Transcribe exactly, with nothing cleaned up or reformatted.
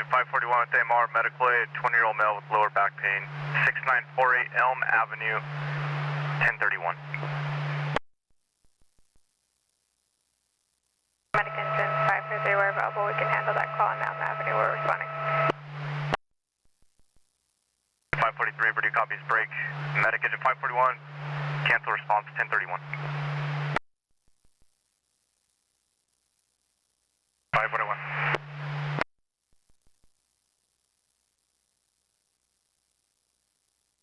Engine five forty-one with A M R, medical aid, twenty-year-old male with lower back pain, six nine four eight Elm Avenue, ten thirty-one. Medic Engine five three three, we're available. We can handle that call on Elm Avenue. We're responding. five forty-three, Brady copies break. Medic Engine five forty-one, cancel response, ten thirty-one.